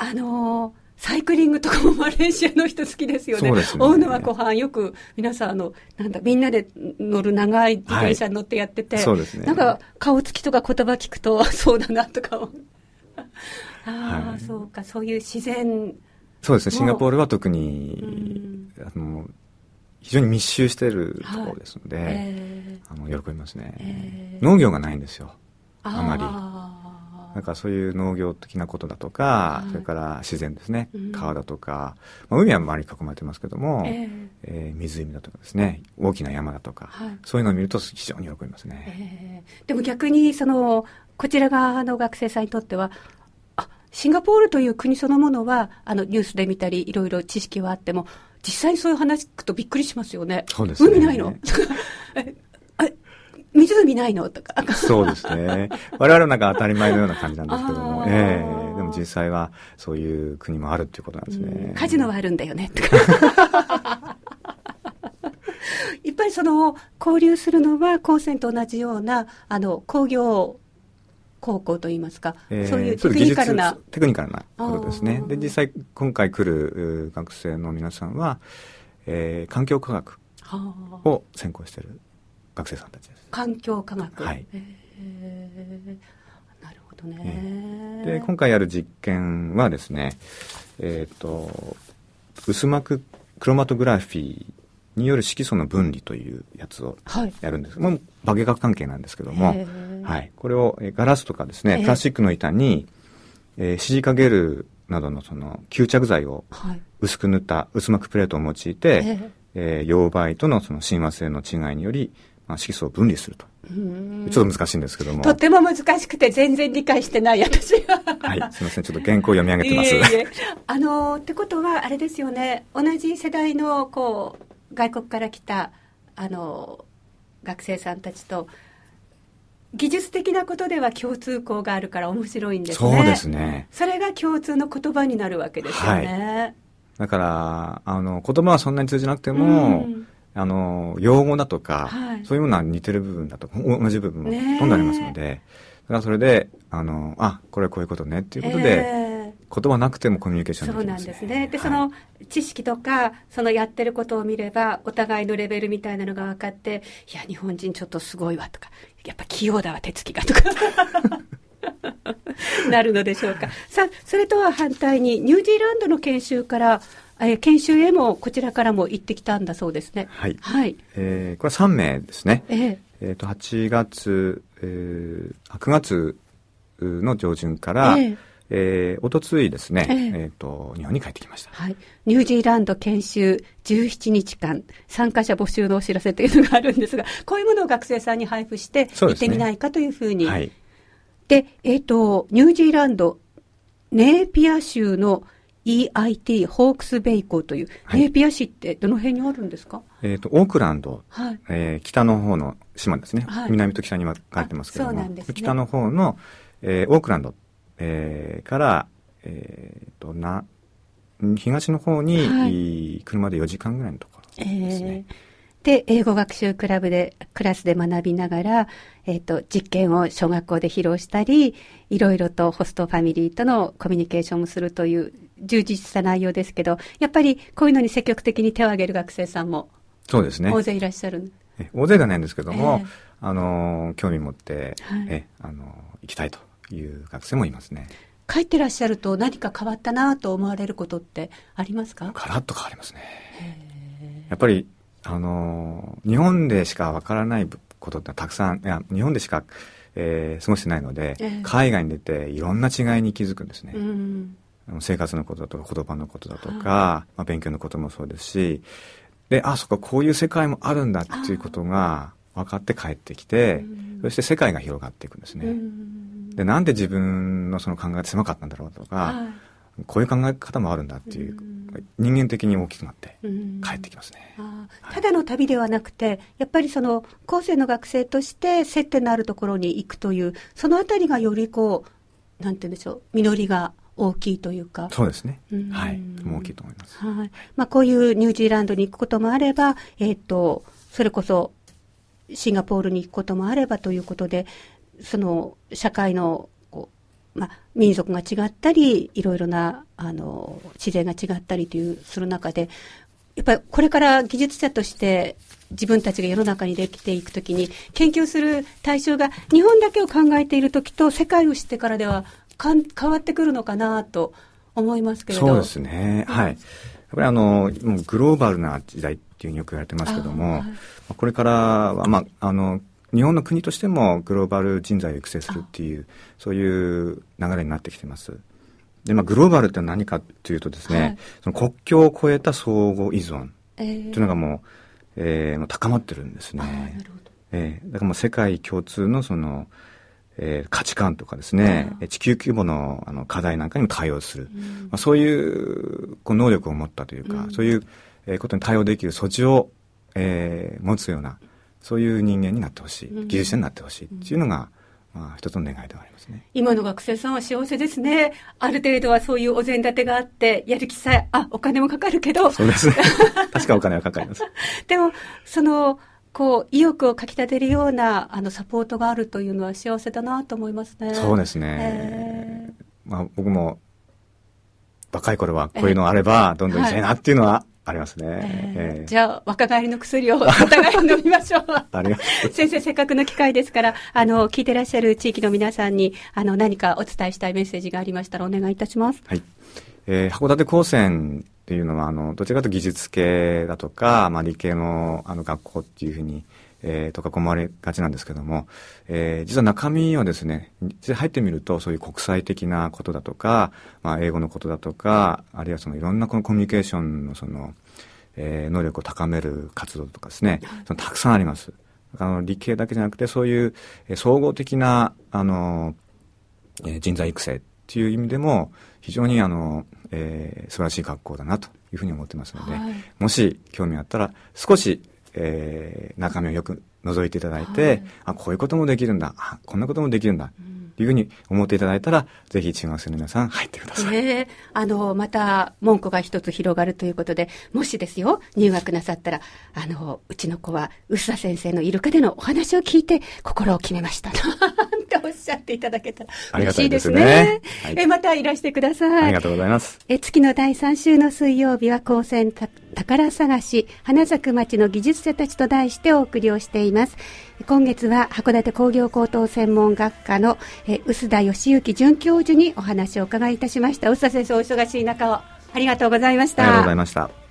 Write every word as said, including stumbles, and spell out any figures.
あのー、サイクリングとかもマレーシアの人好きですよね。そうですね。大沼湖畔よく皆さんあのなんだみんなで乗る長い自転車に乗ってやってて、はい、そうですね。なんか顔つきとか言葉聞くとそうだなとかああ、はい、そうか、そういう自然。 そうですね。シンガポールは特に、あの非常に密集しているところですので、はい、えー、あの喜びますね、えー。農業がないんですよ。あまり。なんかそういう農業的なことだとか、はい、それから自然ですね、うん、川だとか、まあ、海は周りに囲まれてますけども、えーえー、湖だとかですね、大きな山だとか、はい、そういうのを見ると非常に喜びますね。 えー、でも逆にそのこちら側の学生さんにとっては、あ、シンガポールという国そのものはあのニュースで見たりいろいろ知識はあっても、実際にそういう話聞くとびっくりしますよね。 そうですね。 海ないの湖ないのとか。 そうですね。我々はなんか当たり前のような感じなんですけども、えー、でも実際はそういう国もあるっていうことなんですね。 カジノはあるんだよねとか。やっぱりその交流するのは高専と同じようなあの工業高校といいますか、えー、そういうテクニカルなテクニカルなことですね。で実際今回来る学生の皆さんは、えー、環境科学を専攻している学生さんたちです。 環境科学、 はい、 えー、なるほどね、 えー、で今回やる実験はですね、えー、と薄膜クロマトグラフィーによる色素の分離というやつをやるんです、はい、もう化学関係なんですけども、はい、これをガラスとかですね、プラスチックの板に、えー、シリカゲルなどのその吸着剤を薄く塗った薄膜プレートを用いて、えーえー、溶媒とのその親和性の違いによりまあ、色素を分離すると。ちょっと難しいんですけども。 とっても難しくて全然理解してない私は。 はい、すみません。ちょっと原稿を読み上げてます。いえいえあのってことはあれですよね。同じ世代のこう外国から来たあの学生さんたちと技術的なことでは共通項があるから面白いんですね。 そうですね。 それが共通の言葉になるわけですよね。はい、 だからあの言葉はそんなに通じなくても。うんあの用語だとか、はい、そういうものは似てる部分だと同じ部分もほとんどありますので、だからそれであのあこれはこういうことねっていうことで、えー、言葉なくてもコミュニケーションできますね。 そうなんですね。で、はい、その知識とかそのやってることを見ればお互いのレベルみたいなのが分かって、いや日本人ちょっとすごいわとか、やっぱ器用だわ手つきがとかなるのでしょうか。さあそれとは反対にニュージーランドの研修からえー、研修へもこちらからも行ってきたんだそうですね。 はい。はい。えー、これはさん名ですね。えー、えーとはちがつ、えー、くがつの上旬から、えーえー、おとついですね、えーえーと、日本に帰ってきました。 はい。ニュージーランド研修じゅうななにちかん参加者募集のお知らせというのがあるんですが、こういうものを学生さんに配布して行ってみないかというふうに。はい。で、えーと、ニュージーランドネーピア州のイーアイティー ホークスベイ港という、はい、ネーピア市ってどの辺にあるんですか？ えーと、オークランド、はいえー、北の方の島ですね、はい、南と北に分かれてますけども、そうなんですね、北の方の、えー、オークランド、えー、から、えー、とな東の方に、はい、車でよじかんぐらいのところですね。えーで英語学習クラブでクラスで学びながら、えーと、実験を小学校で披露したり、いろいろとホストファミリーとのコミュニケーションもするという充実した内容ですけど、やっぱりこういうのに積極的に手を挙げる学生さんもそうですね、 大勢いらっしゃる。 え大勢がないんですけども、えー、あの興味持って、はい、えあの行きたいという学生もいますね。 帰ってらっしゃると何か変わったなと思われることってありますか？ ガラッと変わりますね。やっぱりあの日本でしかわからないことってたくさん、いや日本でしか、えー、過ごしてないので、えー、海外に出ていろんな違いに気づくんですね、うん、生活のことだとか言葉のことだとか、まあ、勉強のこともそうですし、であそっかこういう世界もあるんだっていうことが分かって帰ってきて、そして世界が広がっていくんですね、うん、でなんで自分のその考えが狭かったんだろうとか、こういう考え方もあるんだっていう、うん、人間的に大きくなって帰ってきますね、うんあただの旅ではなくて、やっぱりその後世の学生として接点のあるところに行くという、そのあたりがよりこうなんて言うんでしょう、実りが大きいというか。 そうですね、うん、はい大きいと思います、 はいまあ、こういうニュージーランドに行くこともあれば、えーと、それこそシンガポールに行くこともあればということで、その社会のまあ、民族が違ったりいろいろなあの自然が違ったりというする中でやっぱりこれから技術者として自分たちが世の中にできていくときに研究する対象が日本だけを考えているときと世界を知ってからではかん変わってくるのかなと思いますけれど。 そうですね、はい、やっぱりあのもうグローバルな時代っていうふうによく言われてますけども、はい、これからは、まあ、あの日本の国としてもグローバル人材を育成するっていうそういう流れになってきてます。で、まあ、グローバルって何かというとですね、はい、その国境を越えた相互依存というのがもう、えー、もう高まってるんですね。なるほど。えー、だからもう世界共通のその、えー、価値観とかですね、地球規模の、あの課題なんかにも対応する、うん、まあ、そういうこう能力を持ったというか、うん、そういう、えー、ことに対応できる素地を、えー、持つようなそういう人間になってほしい、技術者になってほしいっていうのが、うん、まあ、一つの願いではありますね。 今の学生さんは幸せですね。ある程度はそういうお膳立てがあってやる気さえ、あ、お金もかかるけど。 そうですね。確かお金はかかります。 でもそのこう意欲をかき立てるようなあのサポートがあるというのは幸せだなと思いますね。 そうですね、えーまあ、僕も若い頃はこういうのあればどんどんいきたいなっていうのは、はい、ありますね。 えーえー、じゃあ若返りの薬をお互い飲みましょう。 ありがとう。 先生、せっかくの機会ですからあの聞いてらっしゃる地域の皆さんにあの何かお伝えしたいメッセージがありましたらお願いいたします。 はい、えー、函館高専っていうのはあのどちらかというと技術系だとか、まあ、理系の、あの学校っていうふうに、えー、とか思われがちなんですけども、えー、実は中身はですね実際入ってみるとそういう国際的なことだとか、まあ、英語のことだとかあるいはそのいろんなこのコミュニケーションのその、えー、能力を高める活動とかですねそのたくさんあります。あの理系だけじゃなくてそういう、えー、総合的なあの、えー、人材育成っていう意味でも非常にあの、えー、素晴らしい学校だなというふうに思ってますので、はい、もし興味あったら少し、えー、中身をよく覗いていただいて、はい、あこういうこともできるんだあこんなこともできるんだ、うんというふうに思っていただいたらぜひ中学生の皆さん入ってください。 えー、あのまた門戸が一つ広がるということでもしですよ入学なさったらあのうちの子は臼田先生のイルカでのお話を聞いて心を決めましたっておっしゃっていただけたら嬉しいですね。ありがたいですね。はい、えまたいらしてください。 ありがとうございます。 え月のだいさん週の水曜日は高専宝探し花咲く町の技術者たちと題してお送りをしています。今月は函館工業高等専門学科のえ臼田義行准教授にお話をお伺いいたしました。臼田先生お忙しい中をありがとうございました。 ありがとうございました。